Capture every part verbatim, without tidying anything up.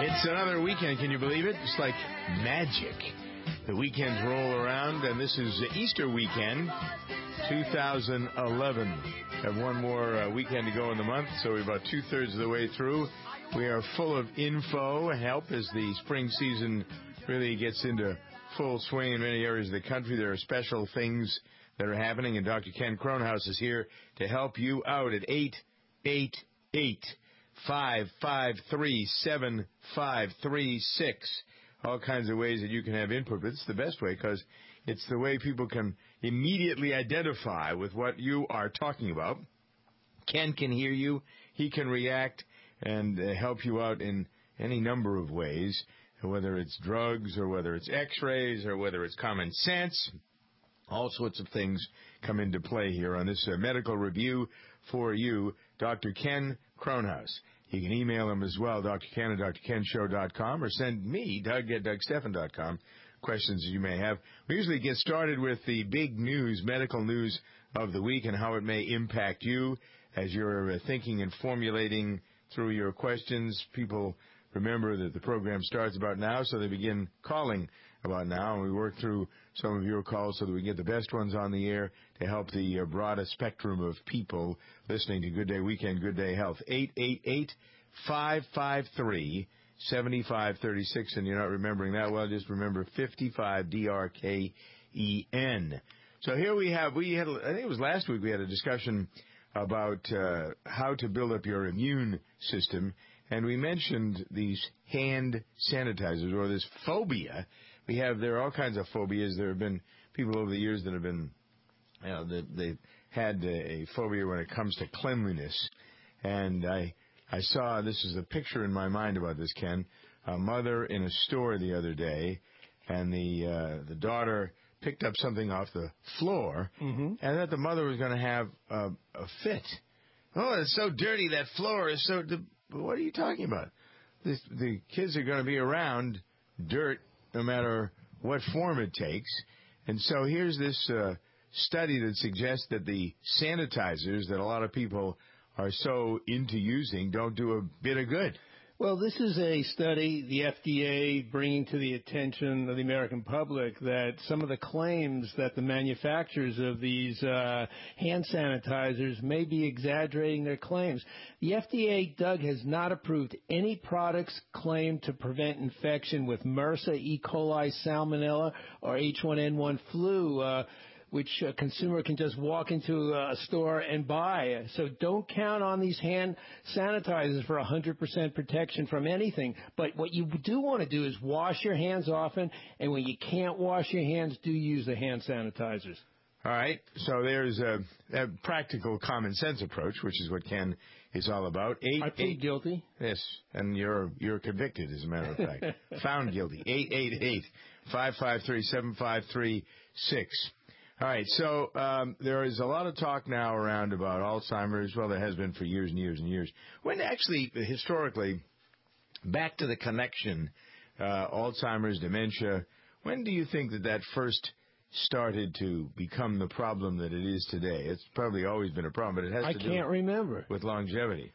It's another weekend, can you believe it? It's like magic. The weekends roll around, and this is Easter weekend, two thousand eleven. Have one more uh, weekend to go in the month, so we're about two-thirds of the way through. We are full of info and help as the spring season really gets into full swing in many areas of the country. There are special things that are happening, and Doctor Ken Kronhaus is here to help you out at eight eight eight, five five three, seven five three six. All kinds of ways that you can have input, but it's the best way because it's the way people can immediately identify with what you are talking about. Ken can hear you. He can react and uh, help you out in any number of ways, whether it's drugs or whether it's x-rays or whether it's common sense. All sorts of things come into play here on this uh, medical review for you, Doctor Ken Kronhaus. You can email him as well, D R Ken at D R Ken Show dot com, or send me, Doug at Doug Stephan dot com, questions you may have. We usually get started with the big news, medical news of the week and how it may impact you as you're thinking and formulating through your questions. People remember that the program starts about now, so they begin calling about now, and we work through some of your calls so that we get the best ones on the air to help the uh, broadest spectrum of people listening to Good Day Weekend, Good Day Health. eight eight eight, five five three, seven five three six, and you're not remembering that well, just remember fifty-five D R K E N. So here we have, we had, I think it was last week, we had a discussion about uh, how to build up your immune system, and we mentioned these hand sanitizers, or this phobia. We have, there are all kinds of phobias. There have been people over the years that have been, you know, they, they've had a phobia when it comes to cleanliness. And I I saw, this is a picture in my mind about this, Ken, a mother in a store the other day, and the uh, the daughter picked up something off the floor, mm-hmm. and that the mother was going to have a, a fit. Oh, it's so dirty, that floor is so... Di- what are you talking about? This, the kids are going to be around dirt no matter what form it takes. And so here's this uh, study that suggests that the sanitizers that a lot of people are so into using don't do a bit of good. Well, this is a study, the F D A bringing to the attention of the American public that some of the claims that the manufacturers of these uh, hand sanitizers may be exaggerating their claims. The F D A, Doug, has not approved any products claimed to prevent infection with MRSA, E. coli, Salmonella, or H one N one flu, uh, which a consumer can just walk into a store and buy. So don't count on these hand sanitizers for one hundred percent protection from anything. But what you do want to do is wash your hands often, and when you can't wash your hands, do use the hand sanitizers. All right, so there's a, a practical common sense approach, which is what Ken is all about. Eight, I plead eight, guilty. Yes, and you're you're convicted, as a matter of fact. Found guilty. eight eight eight, five five three, seven five three six. All right, so um, there is a lot of talk now around about Alzheimer's. Well, there has been for years and years and years. When actually, historically, back to the connection, uh, Alzheimer's, dementia, when do you think that that first started to become the problem that it is today? It's probably always been a problem, but it has I to do can't remember. with longevity.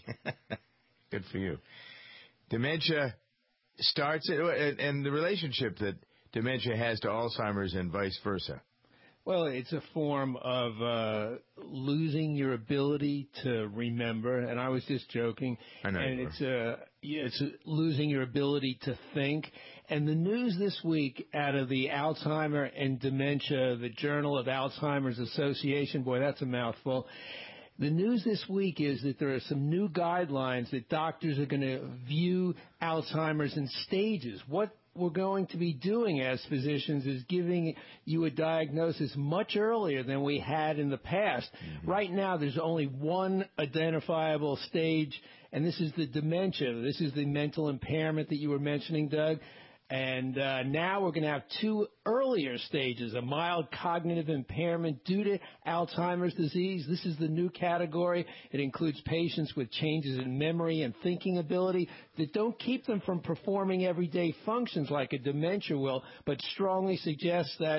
Good for you. Dementia starts, and the relationship that dementia has to Alzheimer's and vice versa. Well, it's a form of uh, losing your ability to remember, and I was just joking. I know. And it's uh, yeah, it's losing your ability to think. And the news this week out of the Alzheimer and Dementia, the Journal of Alzheimer's Association, boy, that's a mouthful. The news this week is that there are some new guidelines that doctors are going to view Alzheimer's in stages. What we're going to be doing as physicians is giving you a diagnosis much earlier than we had in the past. Mm-hmm. Right now, there's only one identifiable stage, and this is the dementia. This is the mental impairment that you were mentioning, Doug. And uh, now we're going to have two earlier stages, a mild cognitive impairment due to Alzheimer's disease. This is the new category. It includes patients with changes in memory and thinking ability that don't keep them from performing everyday functions like a dementia will, but strongly suggests that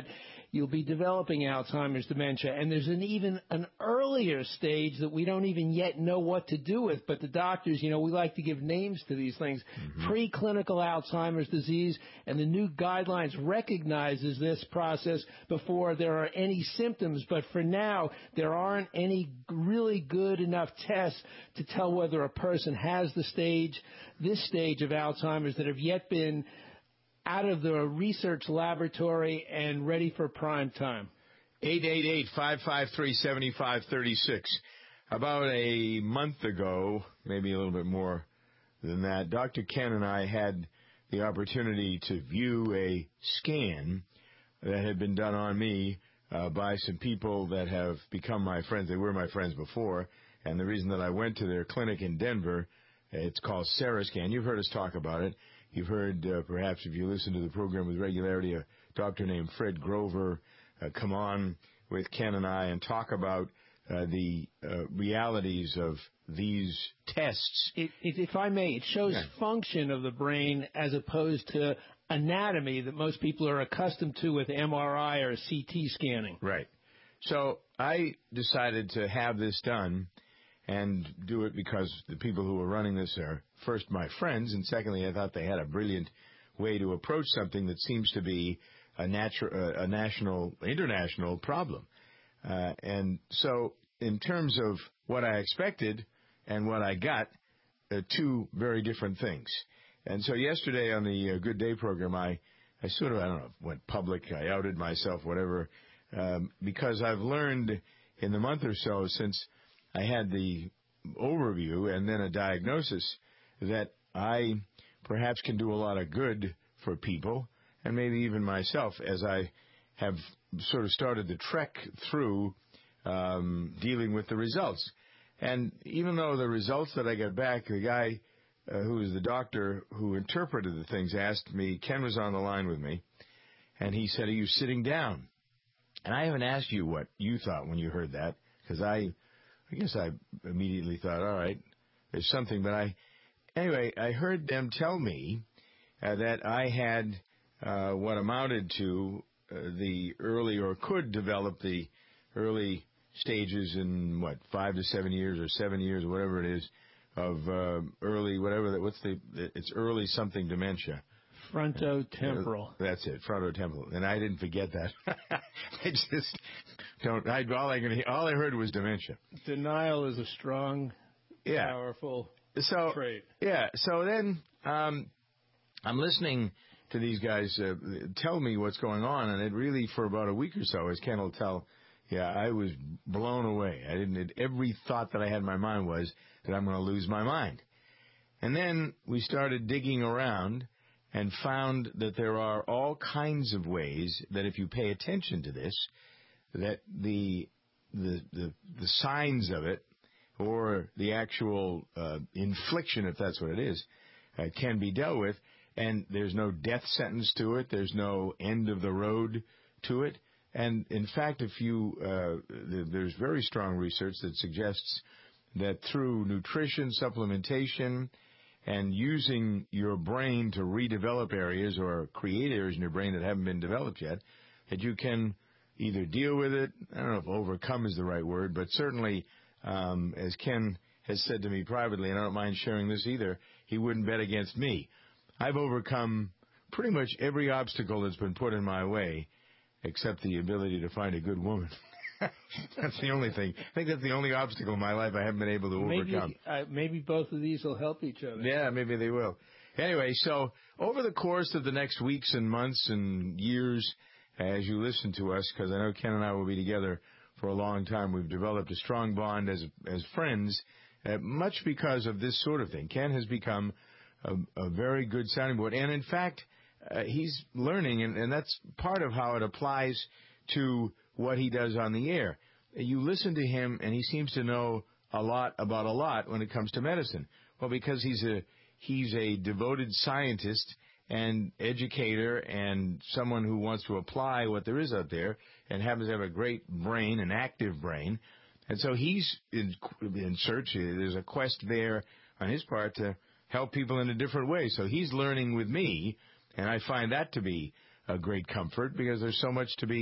you'll be developing Alzheimer's dementia. And there's an even an earlier stage that we don't even yet know what to do with. But the doctors, you know, we like to give names to these things. Mm-hmm. Preclinical Alzheimer's disease, and the new guidelines recognizes this process before there are any symptoms. But for now, there aren't any really good enough tests to tell whether a person has the stage, this stage of Alzheimer's, that have yet been out of the research laboratory and ready for prime time. eight eight eight, five five three, seven five three six. About a month ago, maybe a little bit more than that, Doctor Ken and I had the opportunity to view a scan that had been done on me uh, by some people that have become my friends. They were my friends before, and the reason that I went to their clinic in Denver, it's called Serascan. You've heard us talk about it. You've heard, uh, perhaps if you listen to the program with regularity, a doctor named Fred Grover uh, come on with Ken and I and talk about uh, the uh, realities of these tests. It, it, if I may, it shows yeah. function of the brain as opposed to anatomy that most people are accustomed to with M R I or C T scanning. Right. So I decided to have this done and do it because the people who are running this are, first, my friends, and secondly, I thought they had a brilliant way to approach something that seems to be a, natu- uh, a national, international problem. Uh, and so in terms of what I expected and what I got, uh, two very different things. And so yesterday on the uh, Good Day program, I, I sort of, I don't know, went public, I outed myself, whatever, um, because I've learned in the month or so since I had the overview and then a diagnosis that I perhaps can do a lot of good for people, and maybe even myself, as I have sort of started to trek through um, dealing with the results. And even though the results that I got back, the guy uh, who was the doctor who interpreted the things asked me, Ken was on the line with me, and he said, "Are you sitting down?" And I haven't asked you what you thought when you heard that, because I... I guess I immediately thought, all right, there's something. But I, anyway, I heard them tell me uh, that I had uh, what amounted to uh, the early, or could develop the early stages in, what, five to seven years or seven years or whatever it is of uh, early, whatever, that. what's the, it's early something dementia. Frontotemporal. Uh, that's it, frontotemporal. And I didn't forget that. I just don't. I, all I can, all I heard was dementia. Denial is a strong, yeah. powerful so, trait. Yeah. So then um, I'm listening to these guys uh, tell me what's going on, and it really, for about a week or so, as Ken will tell, yeah, I was blown away. I didn't. It, every thought that I had in my mind was that I'm going to lose my mind. And then we started digging around and found that there are all kinds of ways that if you pay attention to this, that the the the, the signs of it, or the actual uh, infliction, if that's what it is, uh, can be dealt with. And there's no death sentence to it. There's no end of the road to it. And in fact, if you uh, there's very strong research that suggests that through nutrition, supplementation, and using your brain to redevelop areas or create areas in your brain that haven't been developed yet, that you can either deal with it, I don't know if overcome is the right word, but certainly, um, as Ken has said to me privately, and I don't mind sharing this either, he wouldn't bet against me. I've overcome pretty much every obstacle that's been put in my way, except the ability to find a good woman. That's the only thing. I think that's the only obstacle in my life I haven't been able to maybe, overcome. Uh, maybe both of these will help each other. Yeah, maybe they will. Anyway, so over the course of the next weeks and months and years, as you listen to us, because I know Ken and I will be together for a long time, we've developed a strong bond as as friends, uh, much because of this sort of thing. Ken has become a, a very good sounding board. And in fact, uh, he's learning, and, and that's part of how it applies to what he does on the air. You listen to him, and he seems to know a lot about a lot when it comes to medicine. Well, because he's a he's a devoted scientist and educator and someone who wants to apply what there is out there and happens to have a great brain, an active brain. And so he's in, in search. There's a quest there on his part to help people in a different way. So he's learning with me, and I find that to be a great comfort because there's so much to be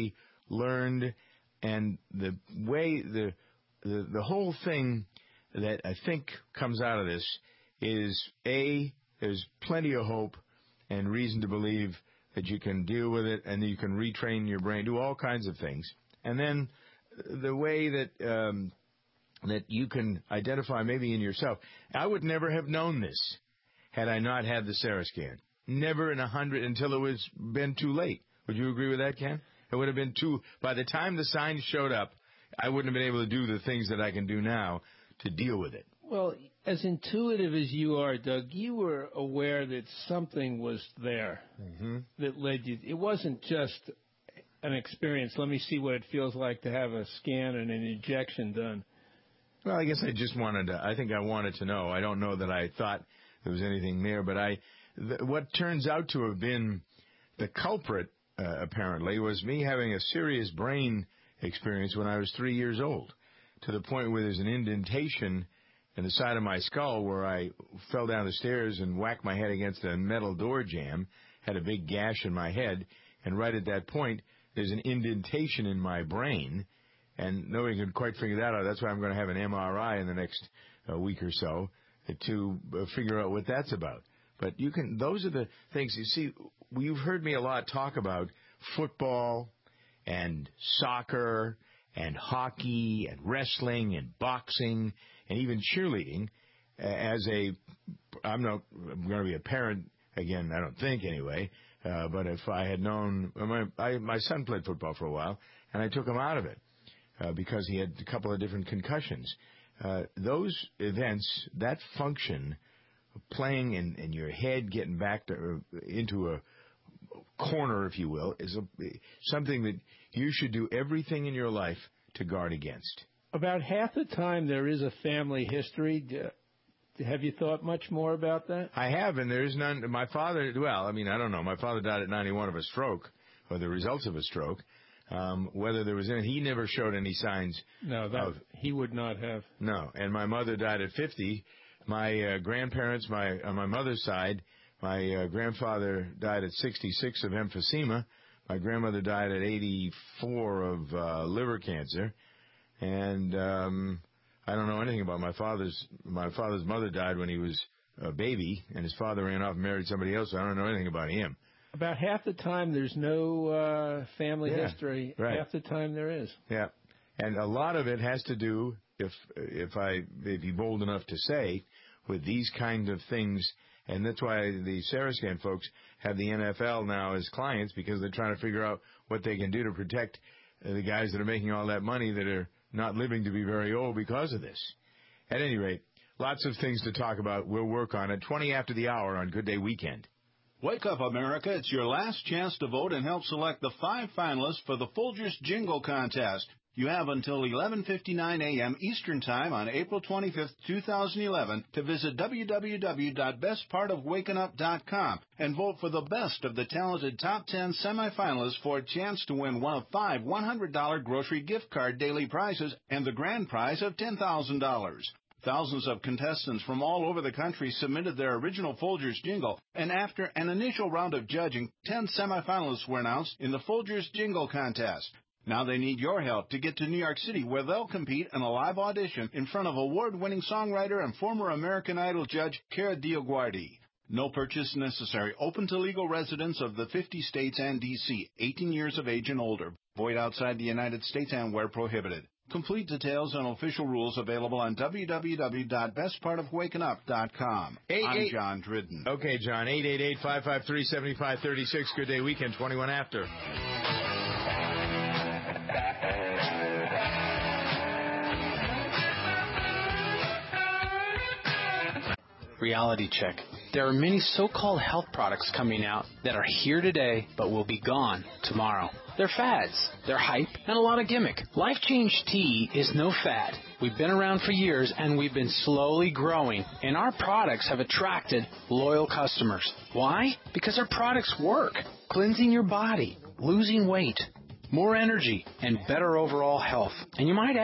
learned, and the way the, the the whole thing that I think comes out of this is, A, there's plenty of hope and reason to believe that you can deal with it and that you can retrain your brain, do all kinds of things. And then the way that um, that you can identify maybe in yourself. I would never have known this had I not had the Sarah scan. Never in a hundred until it was been too late. Would you agree with that, Ken? It would have been too, by the time the signs showed up, I wouldn't have been able to do the things that I can do now to deal with it. Well, as intuitive as you are, Doug, you were aware that something was there mm-hmm. that led you. It wasn't just an experience. Let me see what it feels like to have a scan and an injection done. Well, I guess I just wanted to, I think I wanted to know. I don't know that I thought there was anything there, but I, th- what turns out to have been the culprit, uh, apparently, was me having a serious brain experience when I was three years old, to the point where there's an indentation in the side of my skull where I fell down the stairs and whacked my head against a metal door jamb, had a big gash in my head, and right at that point, there's an indentation in my brain, and nobody can quite figure that out. That's why I'm going to have an M R I in the next uh, week or so to uh, figure out what that's about. But you can; those are the things. You see, you've heard me a lot talk about football and soccer and hockey and wrestling and boxing and even cheerleading as a, I'm not I'm going to be a parent again, I don't think anyway, uh, but if I had known, my, I, my son played football for a while, and I took him out of it uh, because he had a couple of different concussions. Uh, those events, that function, playing in, in your head, getting back to, uh, into a corner, if you will, is a, something that you should do everything in your life to guard against. About half the time there is a family history. Have you thought much more about that? I have, and there's none. My father, well, I mean, I don't know. My father died at ninety-one of a stroke, or the results of a stroke. Um, whether there was any, he never showed any signs. No, that of, he would not have. No, and my mother died at fifty. My uh, grandparents, my on my mother's side, my uh, grandfather died at sixty-six of emphysema. My grandmother died at eighty-four of uh, liver cancer, and um, I don't know anything about my father's. My father's mother died when he was a baby, and his father ran off and married somebody else. So I don't know anything about him. About half the time, there's no uh, family yeah, history. Right. Half the time, there is. Yeah, and a lot of it has to do, if if I may be bold enough to say, with these kind of things. And that's why the Sarah Scan folks have the N F L now as clients, because they're trying to figure out what they can do to protect uh, the guys that are making all that money that are not living to be very old because of this. At any rate, lots of things to talk about. We'll work on it. twenty after the hour on Good Day Weekend. Wake up, America. It's your last chance to vote and help select the five finalists for the Folgers Jingle Contest. You have until eleven fifty-nine a.m. Eastern Time on April twenty-fifth, two thousand eleven to visit w w w dot best part of waking up dot com and vote for the best of the talented top ten semifinalists for a chance to win one of five one hundred dollars grocery gift card daily prizes and the grand prize of ten thousand dollars. Thousands of contestants from all over the country submitted their original Folgers jingle, and after an initial round of judging, ten semifinalists were announced in the Folgers Jingle Contest. Now they need your help to get to New York City, where they'll compete in a live audition in front of award-winning songwriter and former American Idol judge Cara DioGuardi. No purchase necessary. Open to legal residents of the fifty states and D C, eighteen years of age and older. Void outside the United States and where prohibited. Complete details and official rules available on w w w dot best part of waking up dot com. Eight, I'm eight. John Dridden. Okay, John. eight eight eight, five five three, seven five three six. Good Day Weekend, twenty-one after. Reality check. There are many so-called health products coming out that are here today but will be gone tomorrow. They're fads, they're hype, and a lot of gimmick. Life Change Tea is no fad. We've been around for years and we've been slowly growing, and our products have attracted loyal customers. Why? Because our products work. Cleansing your body, losing weight, more energy, and better overall health. And you might ask,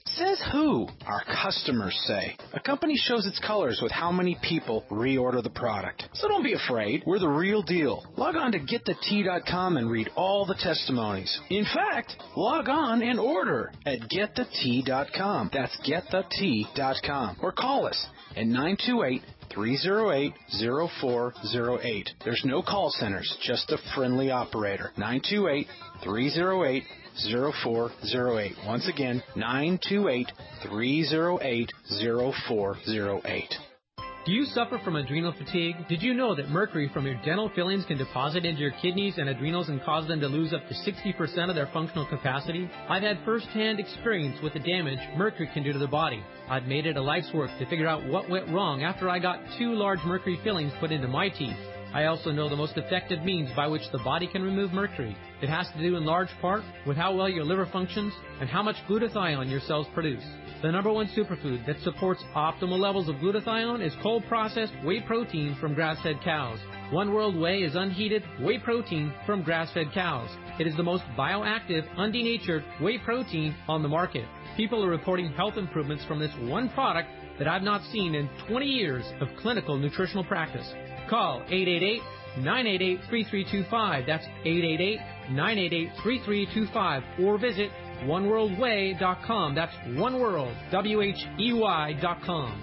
Says who? Our customers say. A company shows its colors with how many people reorder the product. So don't be afraid. We're the real deal. Log on to get the tea dot com and read all the testimonies. In fact, log on and order at get the tea dot com. That's get the tea dot com. Or call us at nine two eight, three oh eight, oh four oh eight. There's no call centers, just a friendly operator. nine two eight, three oh eight, oh four oh eight. Once again, nine two eight, three oh eight, oh four oh eight. Do you suffer from adrenal fatigue? Did you know that mercury from your dental fillings can deposit into your kidneys and adrenals and cause them to lose up to sixty percent of their functional capacity? I've had first-hand experience with the damage mercury can do to the body. I've made it a life's work to figure out what went wrong after I got two large mercury fillings put into my teeth. I also know the most effective means by which the body can remove mercury. It has to do in large part with how well your liver functions and how much glutathione your cells produce. The number one superfood that supports optimal levels of glutathione is cold-processed whey protein from grass-fed cows. One World Whey is unheated whey protein from grass-fed cows. It is the most bioactive, undenatured whey protein on the market. People are reporting health improvements from this one product that I've not seen in twenty years of clinical nutritional practice. Call eight eight eight, nine eight eight, three three two five. That's eight eight eight, nine eight eight, three three two five. Or visit one world way dot com. That's oneworld, W H E Y dot com.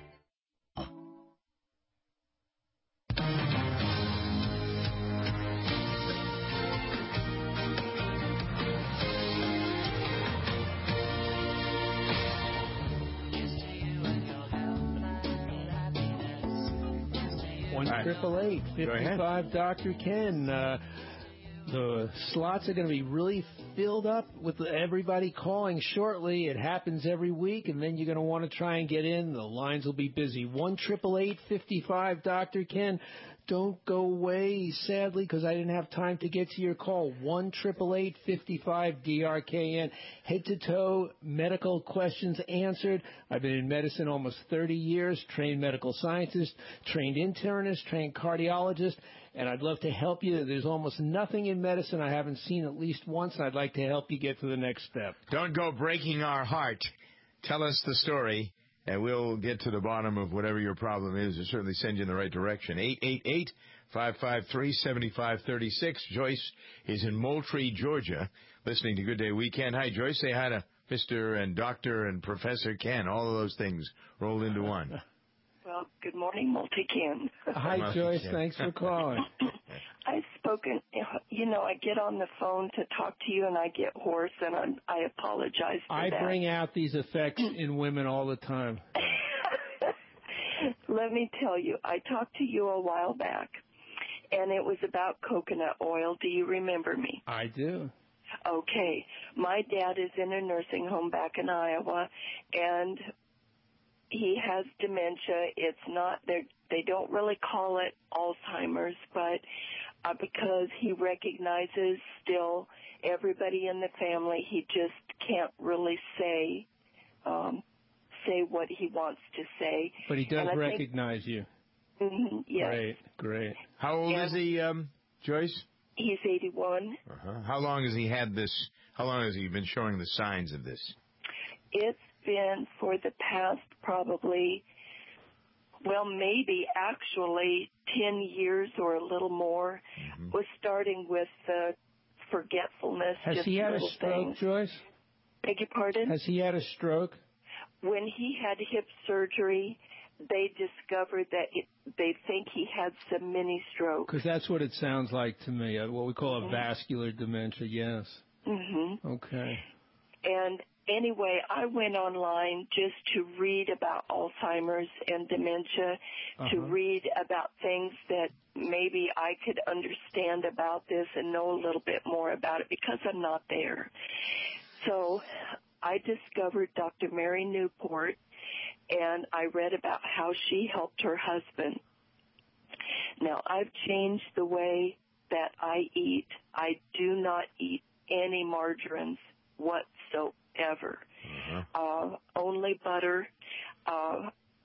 one triple eight, fifty-five, Doctor Ken. Uh, the slots are going to be really filled up with everybody calling shortly. It happens every week, and then you're going to want to try and get in. The lines will be busy. one triple eight, fifty-five, Doctor Ken. Don't go away, sadly, because I didn't have time to get to your call. one triple eight, fifty-five, D R K N. Head-to-toe medical questions answered. I've been in medicine almost thirty years, trained medical scientist, trained internist, trained cardiologist, and I'd love to help you. There's almost nothing in medicine I haven't seen at least once, and I'd like to help you get to the next step. Don't go breaking our heart. Tell us the story, and we'll get to the bottom of whatever your problem is and certainly send you in the right direction. eight eight eight, five five three, seven five three six. Joyce is in Moultrie, Georgia, listening to Good Day Weekend. Hi, Joyce. Say hi to Mister and Doctor and Professor Ken. All of those things rolled into one. Well, good morning, Multi-Ken. Hi, Multi-Ken. Joyce. Thanks for calling. I've spoken, you know, I get on the phone to talk to you and I get hoarse, and I'm, I apologize for I that. bring out these effects in women all the time. Let me tell you, I talked to you a while back, and it was about coconut oil. Do you remember me? I do. Okay. My dad is in a nursing home back in Iowa, and he has dementia. It's not, they don't really call it Alzheimer's, but uh, because he recognizes still everybody in the family, he just can't really say um, say what he wants to say. But he does recognize think, you. Mm-hmm, yes. Great, great. How old and is he, um, Joyce? He's eighty-one. Uh-huh. How long has he had this? How long has he been showing the signs of this? It's been for the past probably, well, maybe actually ten years or a little more. Mm-hmm. Was starting with uh, forgetfulness. Has just he had a stroke, things. Joyce? Beg your pardon? Has he had a stroke? When he had hip surgery, they discovered that it, they think he had some mini stroke. Because that's what it sounds like to me, uh, what we call a mm-hmm. vascular dementia, yes. Mm-hmm. Okay. And anyway, I went online just to read about Alzheimer's and dementia, uh-huh. to read about things that maybe I could understand about this and know a little bit more about it because I'm not there. So I discovered Doctor Mary Newport, and I read about how she helped her husband. Now, I've changed the way that I eat. I do not eat any margarines whatsoever. Uh-huh. Uh, only butter. Uh,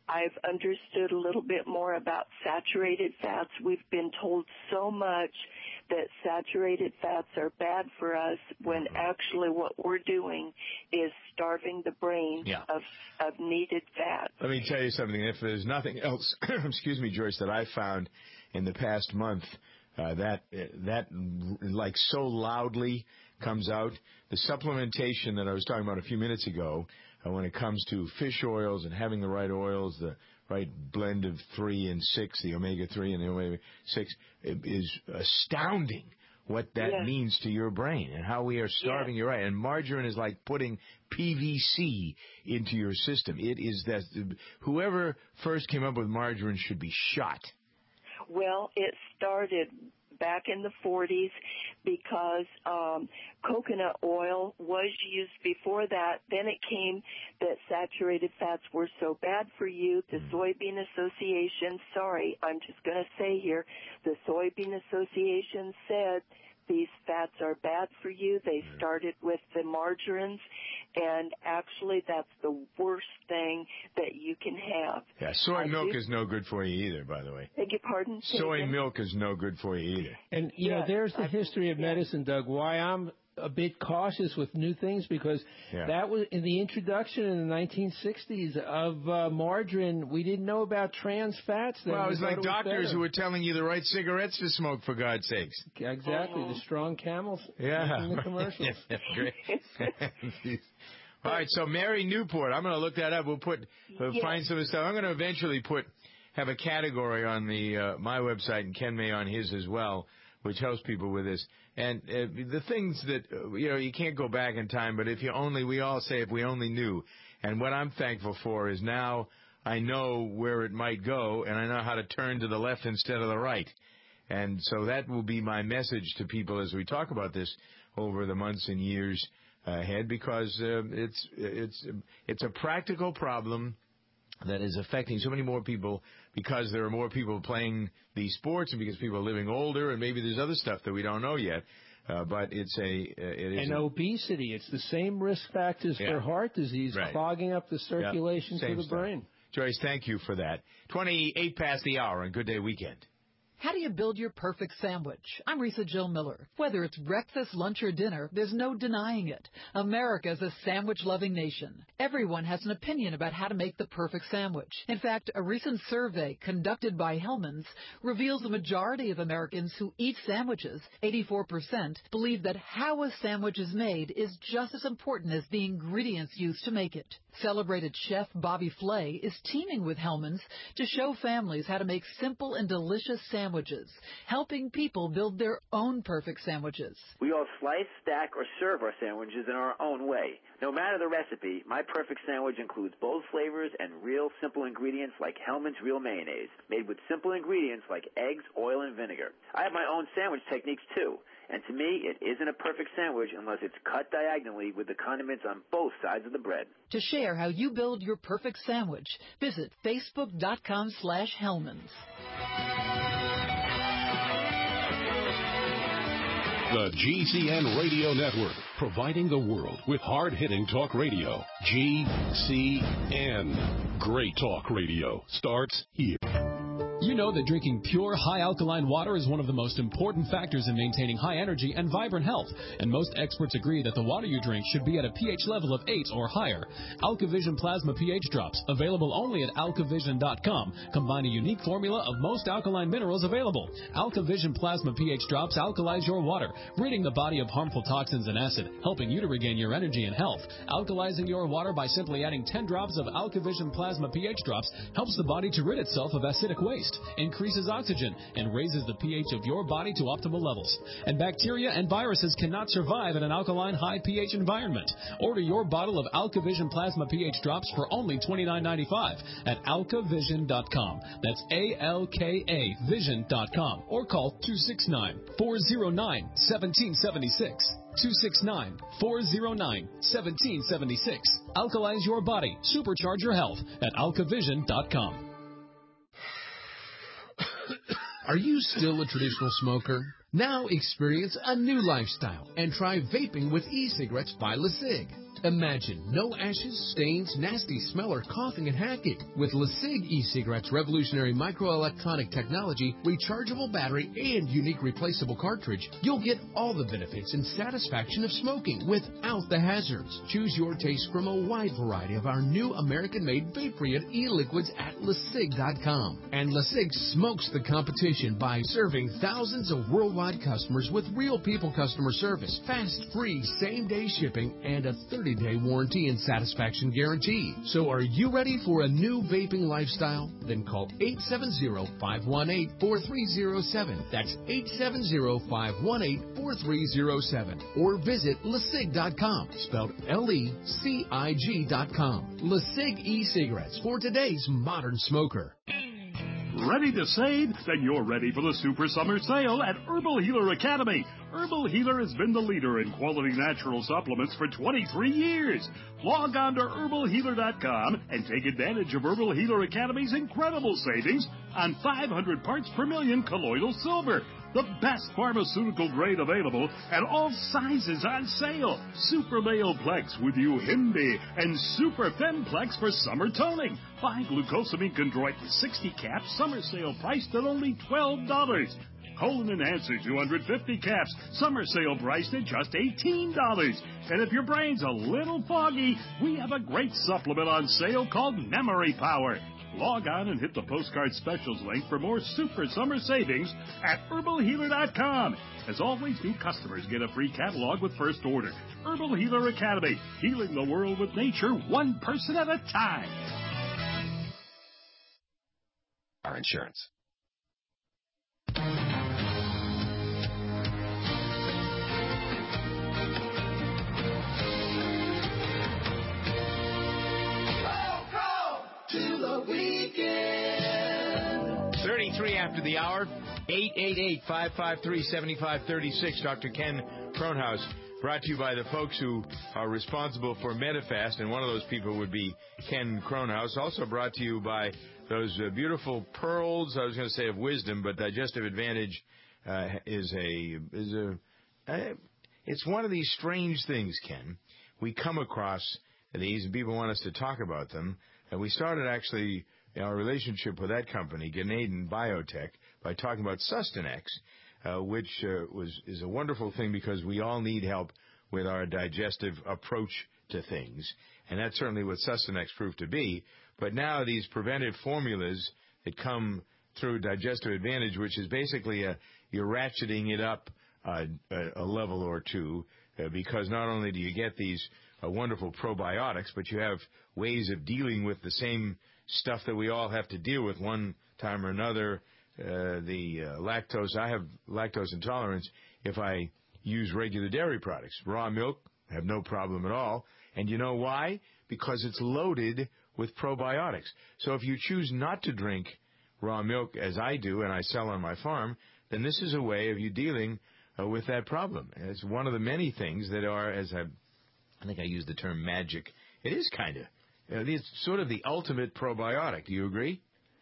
I've understood a little bit more about saturated fats. We've been told so much that saturated fats are bad for us when actually what we're doing is starving the brain yeah. of, of needed fat. Let me tell you something. If there's nothing else, excuse me, Joyce, that I found in the past month uh, that, that like so loudly comes out, the supplementation that I was talking about a few minutes ago, uh, when it comes to fish oils and having the right oils, the right blend of three and six, the omega three and the omega six, is astounding what that yes. means to your brain and how we are starving. Yes. You're right. And margarine is like putting P V C into your system. It is that whoever first came up with margarine should be shot. Well, it started back in the forties because um, coconut oil was used before that. Then it came that saturated fats were so bad for you. The Soybean Association, sorry, I'm just going to say here, the Soybean Association said these fats are bad for you. They started with the margarines, and actually that's the worst thing that you can have. Yeah, soy I milk do, is no good for you either, by the way. Beg your pardon? Soy milk is no good for you either. And, you yes, know, there's the I've, history of yeah. medicine, Doug, why I'm a bit cautious with new things, because yeah. that was in the introduction in the nineteen sixties of uh, margarine. We didn't know about trans fats then. Well, it was we like it doctors was who were telling you the right cigarettes to smoke, for God's sakes. Exactly, oh. the strong camels Yeah. making the commercials. yeah, great. All right, so Mary Newport, I'm going to look that up. We'll put we'll yes. find some of the stuff. I'm going to eventually put have a category on the uh, my website and Ken May on his as well, which helps people with this. And uh, the things that, uh, you know, you can't go back in time, but if you only, we all say if we only knew. And what I'm thankful for is now I know where it might go, and I know how to turn to the left instead of the right. And so that will be my message to people as we talk about this over the months and years ahead, because uh, it's it's it's a practical problem that is affecting so many more people because there are more people playing these sports and because people are living older, and maybe there's other stuff that we don't know yet. Uh, but it's a uh, it is and a, obesity. It's the same risk factors yeah. for heart disease, right. clogging up the circulation yeah. to the stuff. brain. Joyce, thank you for that. twenty-eight past the hour on Good Day Weekend. How do you build your perfect sandwich? I'm Risa Jill Miller. Whether it's breakfast, lunch, or dinner, there's no denying it. America is a sandwich-loving nation. Everyone has an opinion about how to make the perfect sandwich. In fact, a recent survey conducted by Hellmann's reveals the majority of Americans who eat sandwiches, eighty-four percent, believe that how a sandwich is made is just as important as the ingredients used to make it. Celebrated chef Bobby Flay is teaming with Hellmann's to show families how to make simple and delicious sandwiches, helping people build their own perfect sandwiches. We all slice, stack, or serve our sandwiches in our own way. No matter the recipe, my perfect sandwich includes bold flavors and real simple ingredients like Hellmann's Real Mayonnaise, made with simple ingredients like eggs, oil, and vinegar. I have my own sandwich techniques, too. And to me, it isn't a perfect sandwich unless it's cut diagonally with the condiments on both sides of the bread. To share how you build your perfect sandwich, visit facebook.com slash Hellmann's. The G C N Radio Network, providing the world with hard-hitting talk radio. G C N. Great talk radio starts here. You know that drinking pure, high-alkaline water is one of the most important factors in maintaining high energy and vibrant health, and most experts agree that the water you drink should be at a pH level of eight or higher. AlkaVision Plasma pH Drops, available only at alkavision dot com, combine a unique formula of most alkaline minerals available. AlkaVision Plasma pH Drops alkalize your water, ridding the body of harmful toxins and acid, helping you to regain your energy and health. Alkalizing your water by simply adding ten drops of AlkaVision Plasma pH Drops helps the body to rid itself of acidic waste, increases oxygen, and raises the pH of your body to optimal levels. And bacteria and viruses cannot survive in an alkaline high pH environment. Order your bottle of AlkaVision Plasma pH Drops for only twenty-nine ninety-five at alkavision dot com. That's A L K A vision dot com. Or call two six nine, four zero nine, one seven seven six. two six nine, four zero nine, one seven seven six. Alkalize your body. Supercharge your health at alkavision dot com. Are you still a traditional smoker? Now experience a new lifestyle and try vaping with e-cigarettes by LeSig. Imagine no ashes, stains, nasty smell, or coughing and hacking. With LeSig e-cigarettes' revolutionary microelectronic technology, rechargeable battery, and unique replaceable cartridge, you'll get all the benefits and satisfaction of smoking without the hazards. Choose your taste from a wide variety of our new American-made vape-free and e-liquids at LeSig dot com. And LeSig smokes the competition by serving thousands of worldwide customers with real people customer service, fast, free, same-day shipping, and a thirty-day warranty and satisfaction guarantee. So are you ready for a new vaping lifestyle? Then call eight seven zero, five one eight, four three zero seven. That's eight seven zero, five one eight, four three zero seven. Or visit LeSig dot com, spelled L E C I G dot com. LeSig e-cigarettes for today's modern smoker. Ready to save? Then you're ready for the Super Summer Sale at Herbal Healer Academy. Herbal Healer has been the leader in quality natural supplements for twenty-three years. Log on to herbal healer dot com and take advantage of Herbal Healer Academy's incredible savings on five hundred parts per million colloidal silver, the best pharmaceutical grade available, and all sizes on sale. Super Male Plex with Uhimbi and Super Femplex for summer toning. Buy glucosamine chondroit with sixty caps, summer sale priced at only twelve dollars. Colon Enhancer two hundred fifty caps, summer sale priced at just eighteen dollars. And if your brain's a little foggy, we have a great supplement on sale called Memory Power. Log on and hit the postcard specials link for more super summer savings at herbal healer dot com. As always, new customers get a free catalog with first order. Herbal Healer Academy, healing the world with nature one person at a time. Our insurance. To the weekend. thirty-three after the hour. eight eight eight, five five three, seven five three six. Doctor Ken Kronhaus, brought to you by the folks who are responsible for Medifast, and one of those people would be Ken Kronhaus. Also brought to you by those uh, beautiful pearls, I was going to say of wisdom, but Digestive Advantage uh, is a, is a, uh, it's one of these strange things, Ken. We come across these, and people want us to talk about them. And we started actually our relationship with that company, Ganeden Biotech, by talking about Sustanex, uh, which uh, was is a wonderful thing because we all need help with our digestive approach to things. And that's certainly what Sustanex proved to be. But now these preventive formulas that come through Digestive Advantage, which is basically a, you're ratcheting it up uh, a, a level or two, uh, because not only do you get these Uh, wonderful probiotics, but you have ways of dealing with the same stuff that we all have to deal with one time or another. Uh, the uh, lactose, I have lactose intolerance if I use regular dairy products. Raw milk, I have no problem at all. And you know why? Because it's loaded with probiotics. So if you choose not to drink raw milk, as I do and I sell on my farm, then this is a way of you dealing uh, with that problem. And it's one of the many things that are, as I've I think I used the term magic. It is kind of. You know, it's sort of the ultimate probiotic. Do you agree?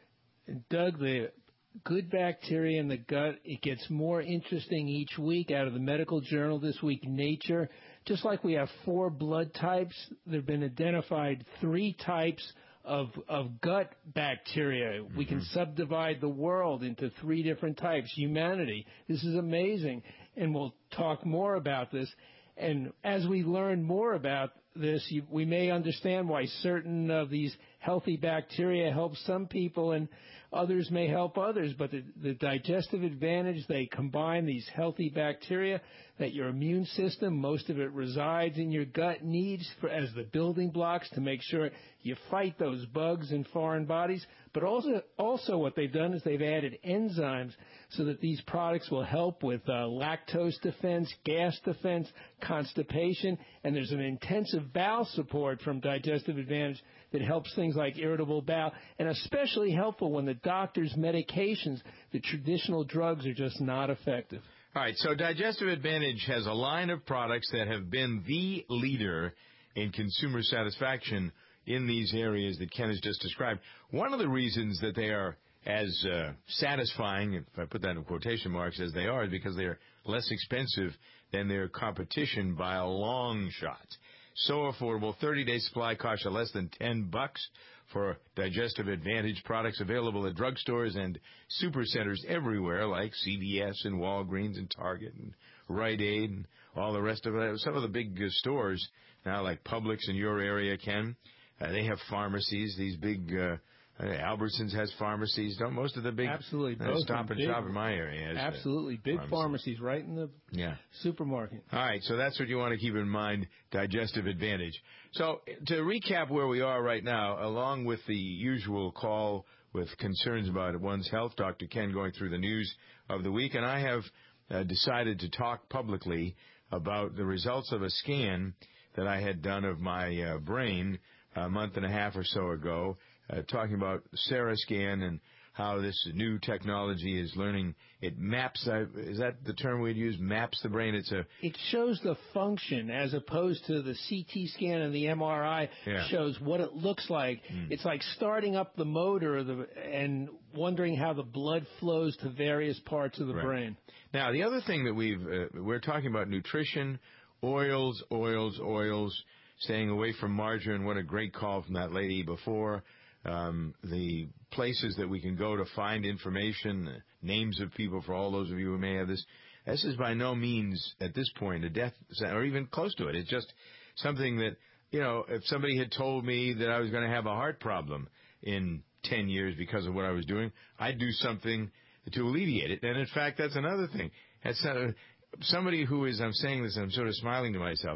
Doug, the good bacteria in the gut, it gets more interesting each week out of the medical journal this week, Nature. Just like we have four blood types, there have been identified three types of, of gut bacteria. Mm-hmm. We can subdivide the world into three different types. Humanity. This is amazing. And we'll talk more about this. And as we learn more about this, you, we may understand why certain of these healthy bacteria help some people and others may help others. But the, the Digestive Advantage, they combine these healthy bacteria that your immune system, most of it resides in your gut, needs for, as the building blocks to make sure you fight those bugs in foreign bodies. But also, also what they've done is they've added enzymes so that these products will help with uh, lactose defense, gas defense, constipation, and there's an intensive bowel support from Digestive Advantage that helps things like irritable bowel, and especially helpful when the doctor's medications, the traditional drugs, are just not effective. All right, so Digestive Advantage has a line of products that have been the leader in consumer satisfaction in these areas that Ken has just described. One of the reasons that they are as uh, satisfying, if I put that in quotation marks, as they are, is because they are less expensive than their competition by a long shot. So affordable. thirty-day supply costs you less than ten bucks for Digestive Advantage products available at drugstores and supercenters everywhere, like C V S and Walgreens and Target and Rite Aid and all the rest of it. Some of the big uh, stores now, like Publix in your area, Ken, uh, they have pharmacies. These big uh, uh, Albertsons has pharmacies. Don't most of the big absolutely uh, Stop and big, Shop in my area has absolutely big pharmacy. pharmacies right in the yeah. supermarket. All right, so that's what you want to keep in mind, Digestive Advantage. So to recap where we are right now, along with the usual call with concerns about one's health, Doctor Ken going through the news of the week, and I have uh, decided to talk publicly about the results of a scan that I had done of my uh, brain a month and a half or so ago, uh, talking about SaraScan and how this new technology is learning. It maps, uh, is that the term we'd use, maps the brain? It's a It shows the function as opposed to the C T scan and the M R I yeah. shows what it looks like. Mm. It's like starting up the motor of the, and wondering how the blood flows to various parts of the right. brain. Now, the other thing that we've, uh, we're talking about nutrition, oils, oils, oils, staying away from margarine. What a great call from that lady before. Um, the places that we can go to find information, uh, names of people for all those of you who may have this. This is by no means, at this point, a death or even close to it. It's just something that, you know, if somebody had told me that I was going to have a heart problem in ten years because of what I was doing, I'd do something to alleviate it. And, in fact, that's another thing. That's uh, somebody who is, I'm saying this, I'm sort of smiling to myself.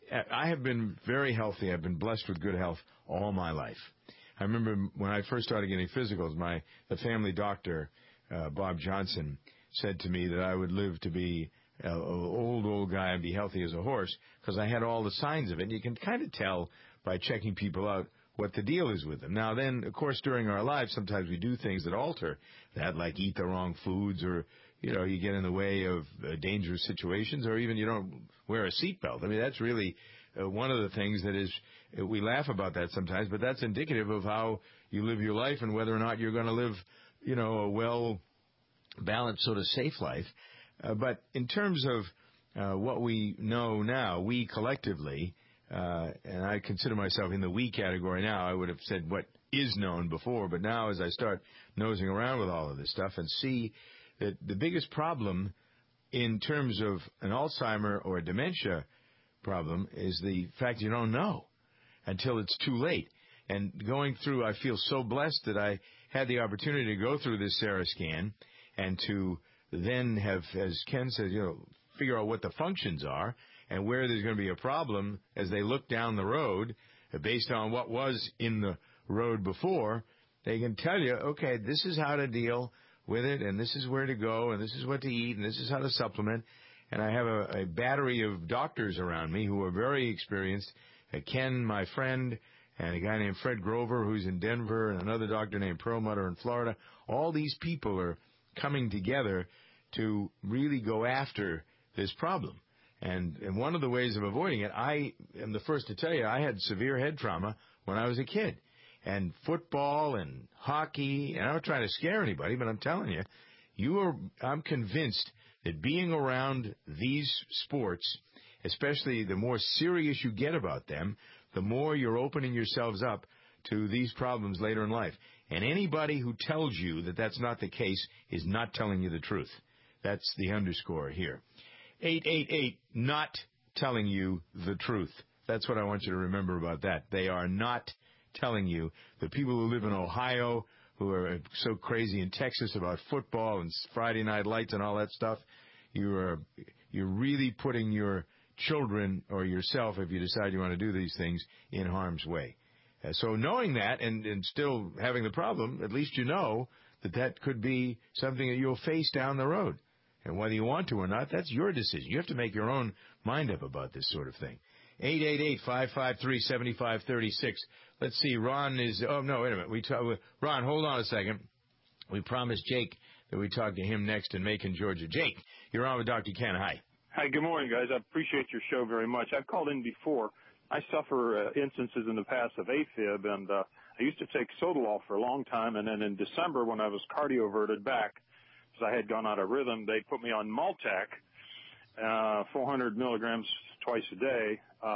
I have been very healthy. I've been blessed with good health all my life. I remember when I first started getting physicals, my the family doctor, uh, Bob Johnson, said to me that I would live to be an old, old guy and be healthy as a horse because I had all the signs of it. And you can kind of tell by checking people out what the deal is with them. Now, then, of course, during our lives, sometimes we do things that alter that, like eat the wrong foods or, you know, you get in the way of uh, dangerous situations or even you don't wear a seatbelt. I mean, that's really uh, one of the things that is, uh, we laugh about that sometimes, but that's indicative of how you live your life and whether or not you're going to live, you know, a well-balanced sort of safe life. Uh, but in terms of uh, what we know now, we collectively, uh, and I consider myself in the we category now, I would have said what is known before, but now as I start nosing around with all of this stuff and see that the biggest problem in terms of an Alzheimer or a dementia problem is the fact you don't know until it's too late. And going through, I feel so blessed that I had the opportunity to go through this SaraScan and to then have, as Ken says, you know, figure out what the functions are and where there's going to be a problem as they look down the road based on what was in the road before. They can tell you, okay, this is how to deal with it, and this is where to go, and this is what to eat, and this is how to supplement. And I have a, a battery of doctors around me who are very experienced. Uh, Ken, my friend, and a guy named Fred Grover, who's in Denver, and another doctor named Perlmutter in Florida. All these people are coming together to really go after this problem. And, and one of the ways of avoiding it, I am the first to tell you, I had severe head trauma when I was a kid. And football and hockey, and I'm not trying to scare anybody, but I'm telling you, you are, I'm convinced that being around these sports, especially the more serious you get about them, the more you're opening yourselves up to these problems later in life. And anybody who tells you that that's not the case is not telling you the truth. That's the underscore here. eight eight eight, not telling you the truth. That's what I want you to remember about that. They are not telling you. The people who live in Ohio, who are so crazy in Texas about football and Friday night lights and all that stuff, you are you're really putting your children or yourself, if you decide you want to do these things, in harm's way. Uh, so knowing that and, and still having the problem, at least you know that that could be something that you'll face down the road. And whether you want to or not, that's your decision. You have to make your own mind up about this sort of thing. eight eight eight, five five three, seven five three six. Let's see, Ron is, oh, no, wait a minute. We talk, Ron, hold on a second. We promised Jake that we talk to him next in Macon, Georgia. Jake, you're on with Doctor Ken. Hi. Hi, good morning, guys. I appreciate your show very much. I've called in before. I suffer uh, instances in the past of AFib, and uh, I used to take Sodalol for a long time, and then in December when I was cardioverted back, because I had gone out of rhythm, they put me on Multac, uh, four hundred milligrams twice a day. Um,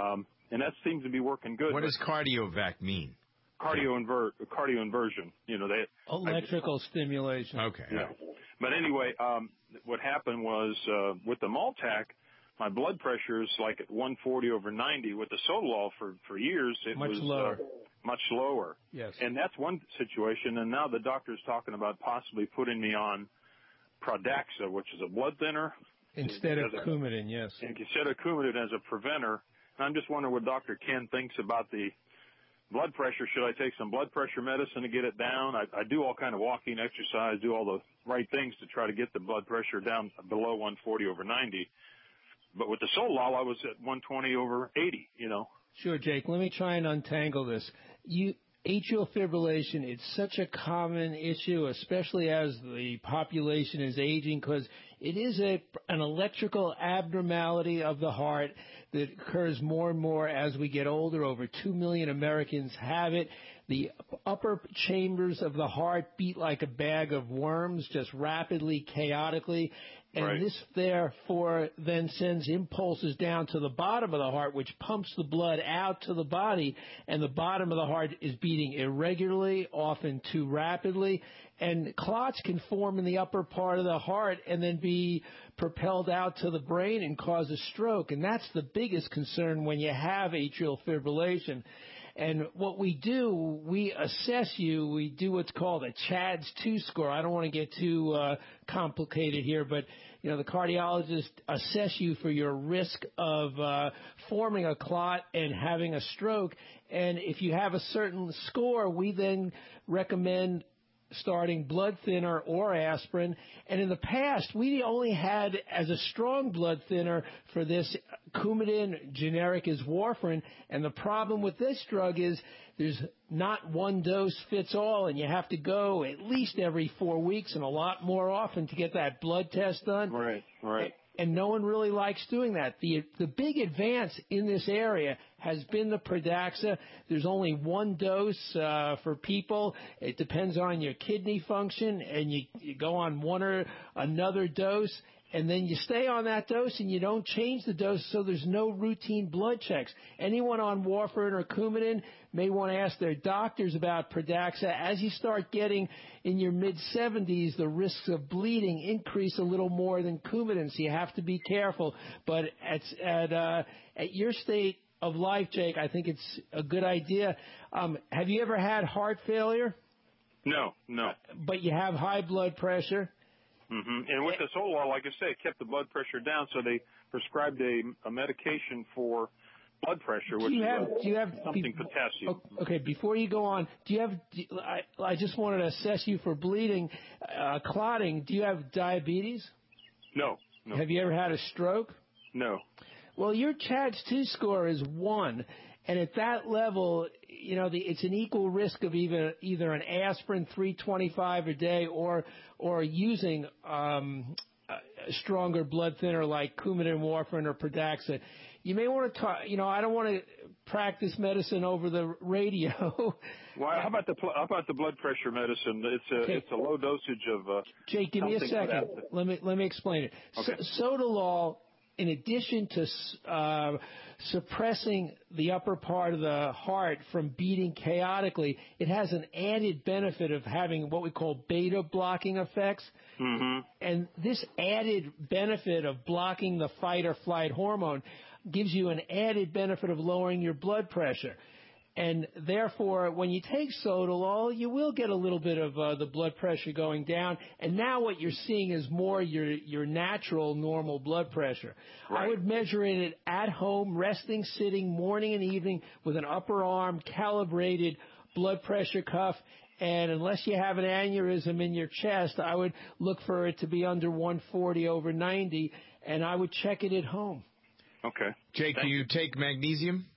and that seems to be working good. What does CardioVac mean? Cardio invert, cardio inversion. You know, they electrical just, stimulation. Okay. Yeah. But anyway, um, what happened was uh, with the Maltac, my blood pressure is like at one forty over ninety. With the Sotalol for for years, it much was lower. Uh, much lower. Yes. And that's one situation. And now the doctor's talking about possibly putting me on Pradaxa, which is a blood thinner. Instead of Coumadin, yes. Instead of Coumadin as a preventer. And I'm just wondering what Doctor Ken thinks about the blood pressure. Should I take some blood pressure medicine to get it down? I, I do all kind of walking, exercise, do all the right things to try to get the blood pressure down below one forty over ninety. But with the Sotalol, I was at one twenty over eighty, you know. Sure, Jake. Let me try and untangle this. You, atrial fibrillation, it's such a common issue, especially as the population is aging, because it is a, an electrical abnormality of the heart that occurs more and more as we get older. Over two million Americans have it. The upper chambers of the heart beat like a bag of worms, just rapidly, chaotically. And right. this, therefore, then sends impulses down to the bottom of the heart, which pumps the blood out to the body. And the bottom of the heart is beating irregularly, often too rapidly. And clots can form in the upper part of the heart and then be propelled out to the brain and cause a stroke. And that's the biggest concern when you have atrial fibrillation. And what we do, we assess you, we do what's called a C H A D S two score. I don't want to get too uh, complicated here, but, you know, the cardiologist assess you for your risk of uh, forming a clot and having a stroke. And if you have a certain score, we then recommend starting blood thinner or aspirin. And in the past, we only had as a strong blood thinner for this Coumadin, generic is warfarin. And the problem with this drug is there's not one dose fits all, and you have to go at least every four weeks and a lot more often to get that blood test done. Right, right. And no one really likes doing that. The the big advance in this area has been the Pradaxa. There's only one dose uh, for people. It depends on your kidney function, and you, you go on one or another dose, and then you stay on that dose, and you don't change the dose, so there's no routine blood checks. Anyone on warfarin or Coumadin may want to ask their doctors about Pradaxa. As you start getting in your mid-seventies, the risks of bleeding increase a little more than Coumadin, so you have to be careful. But at, at, uh, at your state of life, Jake, I think it's a good idea. Um, have you ever had heart failure? No, no. But you have high blood pressure? Mm-hmm. And with the Sotalol, like I say, it kept the blood pressure down, so they prescribed a, a medication for blood pressure, which do you is have, uh, do you have, something be, potassium. Okay, before you go on, do you have, do, I, I just wanted to assess you for bleeding, uh, clotting. Do you have diabetes? No, no. Have you ever had a stroke? No. Well, your C H A D S two score is one, and at that level, you know, the, it's an equal risk of either either an aspirin three twenty-five a day or or using um, a stronger blood thinner like Coumadin, warfarin, or Pradaxa. You may want to talk. You know, I don't want to practice medicine over the radio. Well, how about the how about the blood pressure medicine? It's a okay. it's a low dosage of. Uh, Jake, give me a second. Let me let me explain it. Okay. So, Sotalol, in addition to uh, suppressing the upper part of the heart from beating chaotically, it has an added benefit of having what we call beta blocking effects. Mm-hmm. And this added benefit of blocking the fight or flight hormone gives you an added benefit of lowering your blood pressure. And therefore, when you take Sotalol, you will get a little bit of uh, the blood pressure going down. And now what you're seeing is more your your natural, normal blood pressure. Right. I would measure it at home, resting, sitting, morning and evening, with an upper arm calibrated blood pressure cuff. And unless you have an aneurysm in your chest, I would look for it to be under one forty over ninety, and I would check it at home. Okay. Jake, do you take magnesium?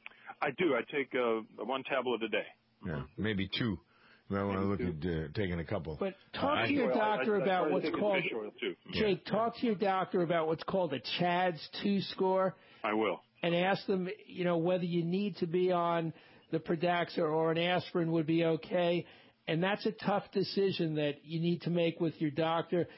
I do. I take uh, one tablet a day. Yeah, maybe two. You might want to look at uh, taking a couple. But talk uh, to your doctor I, I, I about what's called, Jake, yeah. talk to your doctor about what's called a C H A D S two score. I will. And ask them, you know, whether you need to be on the Pradaxa or an aspirin would be okay. And that's a tough decision that you need to make with your doctor.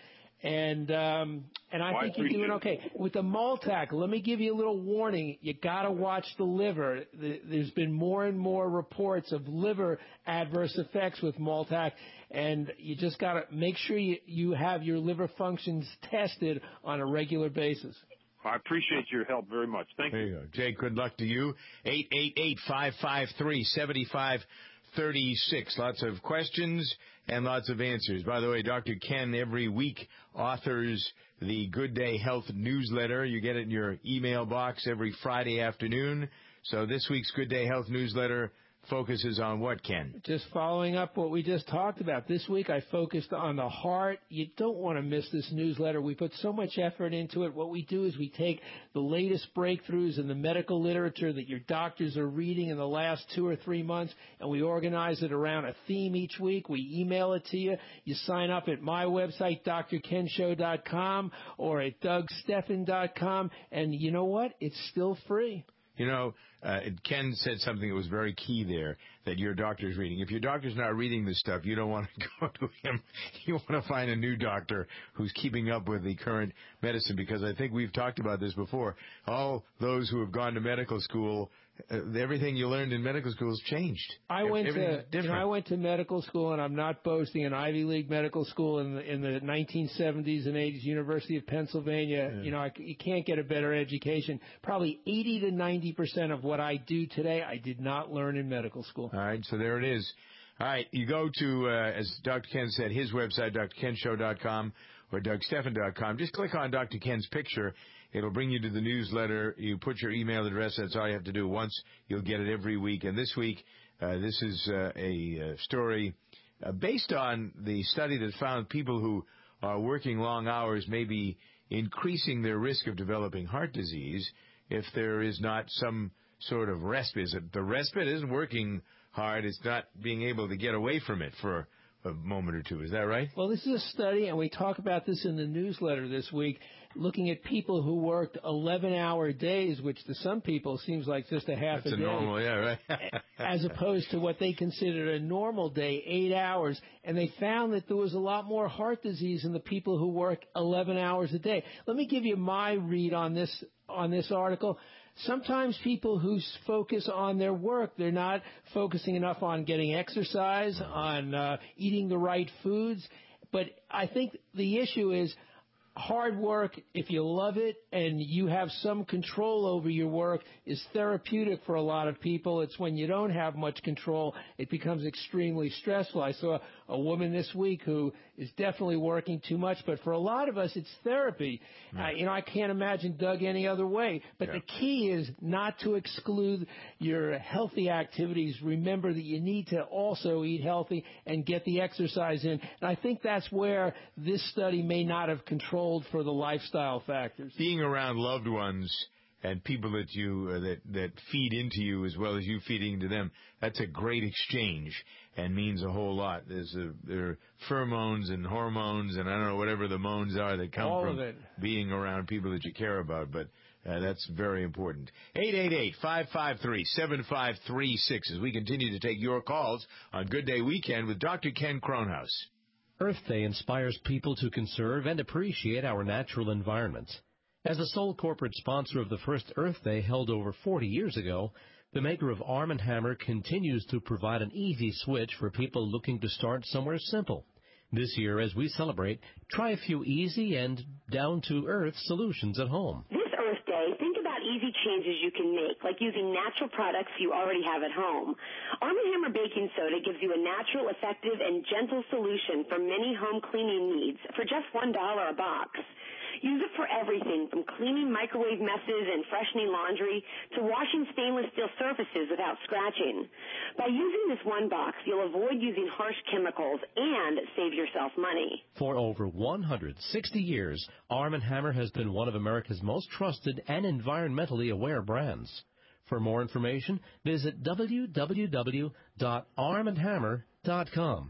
And um, and I Well, think I you're doing okay. With the Multac, let me give you a little warning. You got to watch the liver. There's been more and more reports of liver adverse effects with Multac, and you just got to make sure you, you have your liver functions tested on a regular basis. I appreciate your help very much. Thank there you. you go. Jake, good luck to you. eight eight eight, five five three, seven five three six. Lots of questions and lots of answers. By the way, Doctor Ken every week authors the Good Day Health newsletter. You get it in your email box every Friday afternoon. So this week's Good Day Health newsletter focuses on what, Ken? Just following up what we just talked about. This week I focused on the heart. You don't want to miss this newsletter. We put so much effort into it. What we do is we take the latest breakthroughs in the medical literature that your doctors are reading in the last two or three months, and we organize it around a theme each week. We email it to you. You sign up at my website, D R ken show dot com, or at doug steffen dot com, and you know what? It's still free. You know, uh, Ken said something that was very key there, that your doctor's reading. If your doctor's not reading this stuff, you don't want to go to him. You want to find a new doctor who's keeping up with the current medicine, because I think we've talked about this before. All those who have gone to medical school, uh, everything you learned in medical school has changed. I went Everything's to you know, I went to medical school, and I'm not boasting, an Ivy League medical school in the, in the nineteen seventies and eighties, University of Pennsylvania. Yeah. You know, I, you can't get a better education. Probably eighty to ninety percent of what I do today, I did not learn in medical school. All right, so there it is. All right, you go to, uh, as Doctor Ken said, his website, D R ken show dot com or doug steffen dot com. Just click on Doctor Ken's picture. It'll bring you to the newsletter. You put your email address. That's all you have to do once. You'll get it every week. And this week, uh, this is uh, a uh, story uh, based on the study that found people who are working long hours may be increasing their risk of developing heart disease if there is not some sort of respite. The respite isn't working hard. It's not being able to get away from it for a moment or two. Is that right? Well, this is a study, and we talk about this in the newsletter this week, looking at people who worked eleven-hour days, which to some people seems like just a half That's a day. That's a normal, yeah, right. As opposed to what they considered a normal day, eight hours. And they found that there was a lot more heart disease in the people who work eleven hours a day. Let me give you my read on this on this article. Sometimes people who focus on their work, they're not focusing enough on getting exercise, on uh, eating the right foods. But I think the issue is hard work, if you love it and you have some control over your work, is therapeutic for a lot of people. It's when you don't have much control, it becomes extremely stressful. I saw a woman this week who is definitely working too much, but for a lot of us, it's therapy. Uh, you know, I can't imagine Doug any other way. But yeah. The key is not to exclude your healthy activities. Remember that you need to also eat healthy and get the exercise in. And I think that's where this study may not have controlled for the lifestyle factors. Being around loved ones and people that you uh, that that feed into you as well as you feeding into them, that's a great exchange and means a whole lot. There's a, there are pheromones and hormones and I don't know, whatever the moans are that come All from of it. being around people that you care about, but uh, that's very important. eight eight eight, five five three, seven five three six as we continue to take your calls on Good Day Weekend with Doctor Ken Kronhaus. Earth Day inspires people to conserve and appreciate our natural environments. As the sole corporate sponsor of the first Earth Day held over forty years ago, the maker of Arm and Hammer continues to provide an easy switch for people looking to start somewhere simple. This year, as we celebrate, try a few easy and down-to-earth solutions at home. This Earth Day, think about easy changes you can make, like using natural products you already have at home. Arm and Hammer Baking Soda gives you a natural, effective, and gentle solution for many home cleaning needs for just one dollar a box. Use it for everything from cleaning microwave messes and freshening laundry to washing stainless steel surfaces without scratching. By using this one box, you'll avoid using harsh chemicals and save yourself money. For over one hundred sixty years, Arm and Hammer has been one of America's most trusted and environmentally aware brands. For more information, visit w w w dot arm and hammer dot com.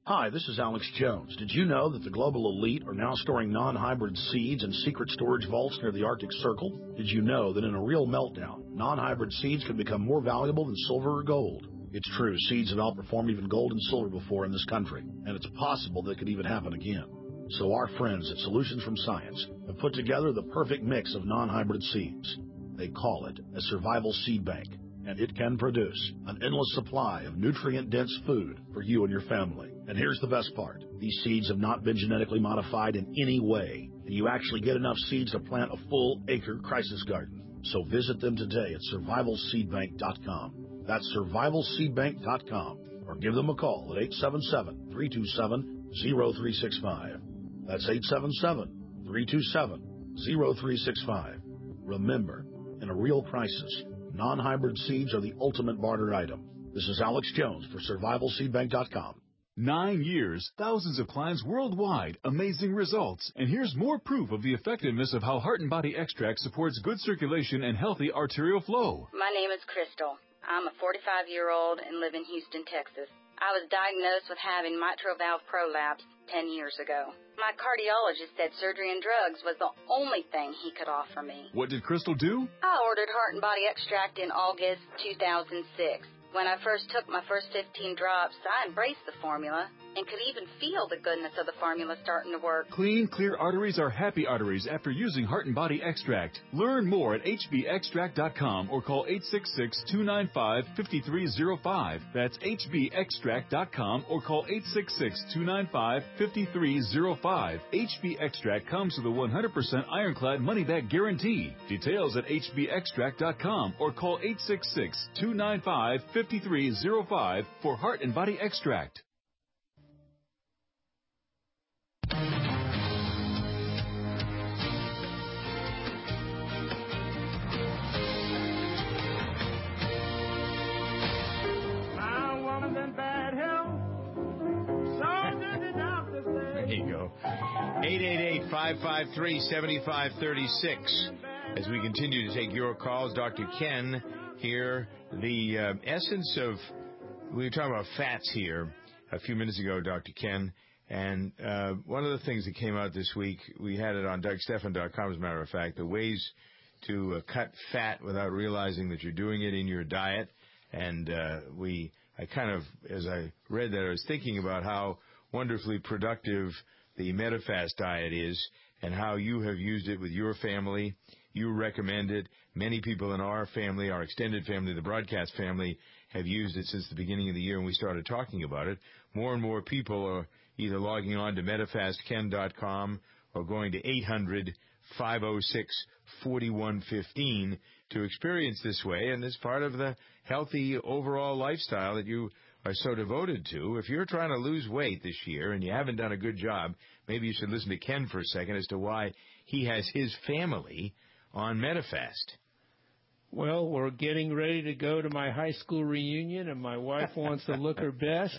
Hi, this is Alex Jones. Did you know that the global elite are now storing non-hybrid seeds in secret storage vaults near the Arctic Circle? Did you know that in a real meltdown, non-hybrid seeds can become more valuable than silver or gold? It's true, seeds have outperformed even gold and silver before in this country, and it's possible that it could even happen again. So our friends at Solutions from Science have put together the perfect mix of non-hybrid seeds. They call it a survival seed bank, and it can produce an endless supply of nutrient-dense food for you and your family. And here's the best part. These seeds have not been genetically modified in any way, and you actually get enough seeds to plant a full acre crisis garden. So visit them today at survival seed bank dot com. That's survival seed bank dot com, or give them a call at eight seven seven, three two seven, zero three six five. That's eight seven seven, three two seven, zero three six five. Remember, in a real crisis, non-hybrid seeds are the ultimate barter item. This is Alex Jones for survival seed bank dot com. Nine years, thousands of clients worldwide, amazing results. And here's more proof of the effectiveness of how Heart and Body Extract supports good circulation and healthy arterial flow. My name is Crystal. I'm a forty-five-year-old and live in Houston, Texas. I was diagnosed with having mitral valve prolapse ten years ago. My cardiologist said surgery and drugs was the only thing he could offer me. What did Crystal do? I ordered Heart and Body Extract in August two thousand six. When I first took my first fifteen drops, I embraced the formula and could even feel the goodness of the formula starting to work. Clean, clear arteries are happy arteries after using Heart and Body Extract. Learn more at h b extract dot com or call eight six six, two nine five, five three zero five. That's h b extract dot com or call eight six six, two nine five, five three zero five. H B Extract comes with a one hundred percent ironclad money-back guarantee. Details at h b extract dot com or call eight six six, two nine five, five three zero five for Heart and Body Extract. There you go. eight eight eight, five five three, seven five three six. As we continue to take your calls, Doctor Ken here, the uh, essence of, we were talking about fats here a few minutes ago, Doctor Ken, and uh, one of the things that came out this week, we had it on Doug Stephan dot com, as a matter of fact, the ways to uh, cut fat without realizing that you're doing it in your diet. And uh, we, I kind of, as I read that, I was thinking about how wonderfully productive the Medifast diet is and how you have used it with your family. You recommend it. Many people in our family, our extended family, the broadcast family, have used it since the beginning of the year when we started talking about it. More and more people are either logging on to medifast ken dot com or going to eight hundred, five oh six, four one one five to experience this way, and it's part of the healthy overall lifestyle that you are so devoted to. If you're trying to lose weight this year and you haven't done a good job, maybe you should listen to Ken for a second as to why he has his family on Medifast. Well, we're getting ready to go to my high school reunion, and my wife wants to look her best.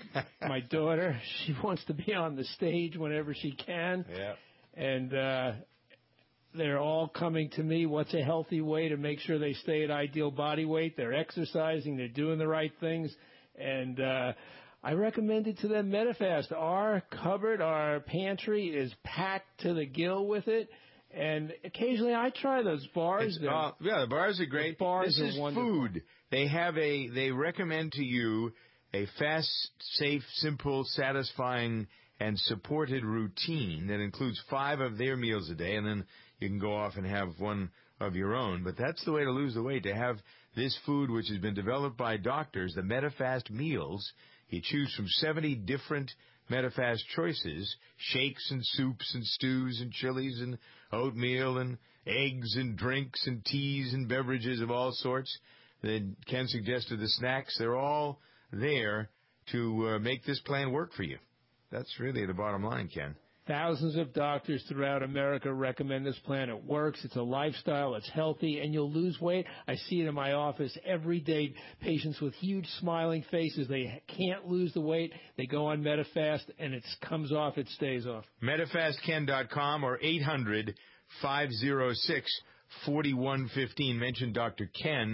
My daughter, she wants to be on the stage whenever she can. Yeah. And uh, they're all coming to me, what's a healthy way to make sure they stay at ideal body weight? They're exercising, they're doing the right things. And uh, I recommended to them Medifast. Our cupboard, our pantry is packed to the gill with it. And occasionally I try those bars. Uh, yeah, the bars are great. The bars this is are wonderful. Food. They have a. They recommend to you a fast, safe, simple, satisfying, and supported routine that includes five of their meals a day, and then you can go off and have one of your own. But that's the way to lose the weight, to have this food, which has been developed by doctors, the Medifast meals. You choose from seventy different Medifast choices, shakes and soups and stews and chilies and oatmeal and eggs and drinks and teas and beverages of all sorts. Then Ken suggested the snacks. They're all there to uh, make this plan work for you. That's really the bottom line, Ken. Thousands of doctors throughout America recommend this plan. It works. It's a lifestyle. It's healthy, and you'll lose weight. I see it in my office every day. Patients with huge smiling faces. They can't lose the weight. They go on Medifast, and it comes off. It stays off. medifast ken dot com or eight hundred, five oh six, four one one five. Mention Doctor Ken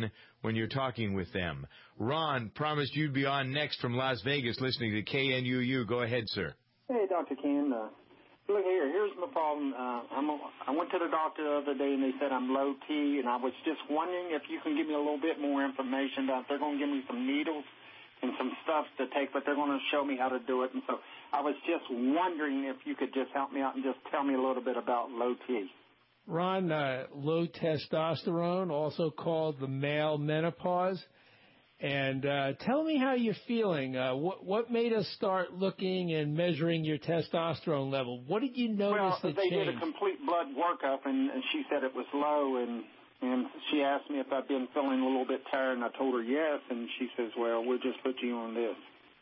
when you're talking with them. Ron promised you'd be on next from Las Vegas listening to K N U U. Go ahead, sir. Hey, Doctor Ken. Uh, look here. Here's my problem. Uh, I'm a, I went to the doctor the other day, and they said I'm low T, and I was just wondering if you can give me a little bit more information about they're going to give me some needles and some stuff to take, but they're going to show me how to do it. And so I was just wondering if you could just help me out and just tell me a little bit about low T. Ron, uh, low testosterone, also called the male menopause. And uh, tell me how you're feeling. Uh, what, what made us start looking and measuring your testosterone level? What did you notice well, that they changed? did a complete blood workup, and, and she said it was low, and and she asked me if I'd been feeling a little bit tired, and I told her yes, and she says, well, we'll just put you on this.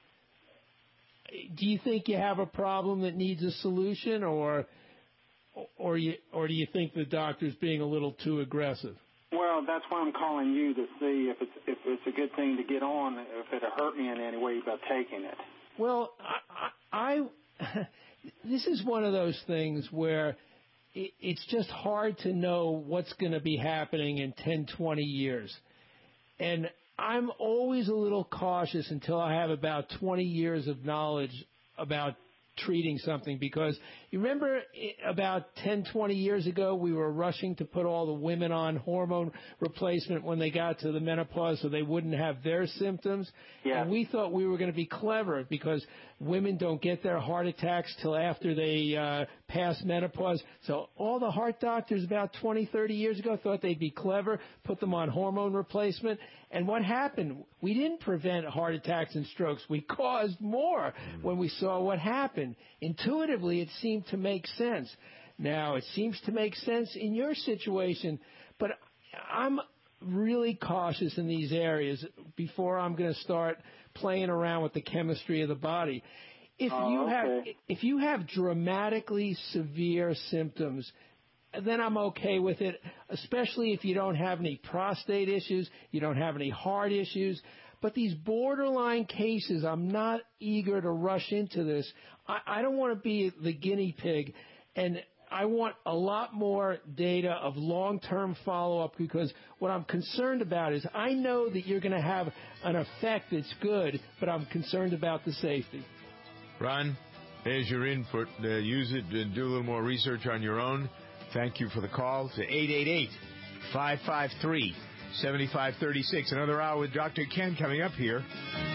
Do you think you have a problem that needs a solution, or or you or do you think the doctor's being a little too aggressive? Well, that's why I'm calling you to see if it's if it's a good thing to get on, if it'll hurt me in any way by taking it. Well, I, I this is one of those things where it, it's just hard to know what's going to be happening in ten, twenty years. And I'm always a little cautious until I have about twenty years of knowledge about treating something, because you remember about ten, twenty years ago, we were rushing to put all the women on hormone replacement when they got to the menopause so they wouldn't have their symptoms. Yeah. And we thought we were going to be clever because women don't get their heart attacks till after they uh, pass menopause. So all the heart doctors about twenty, thirty years ago thought they'd be clever, put them on hormone replacement. And what happened? We didn't prevent heart attacks and strokes. We caused more when we saw what happened. Intuitively, it seemed to make sense. Now, it seems to make sense in your situation, but I'm really cautious in these areas before I'm going to start playing around with the chemistry of the body. If oh, you okay. have if you have dramatically severe symptoms, then I'm okay with it, especially if you don't have any prostate issues, you don't have any heart issues. But these borderline cases, I'm not eager to rush into this. I, I don't want to be the guinea pig, and I want a lot more data of long-term follow-up, because what I'm concerned about is I know that you're going to have an effect that's good, but I'm concerned about the safety. Ron, there's your input. Uh, use it and do a little more research on your own. Thank you for the call to eight eight eight, five five three, seven five three six. Another hour with Doctor Ken coming up here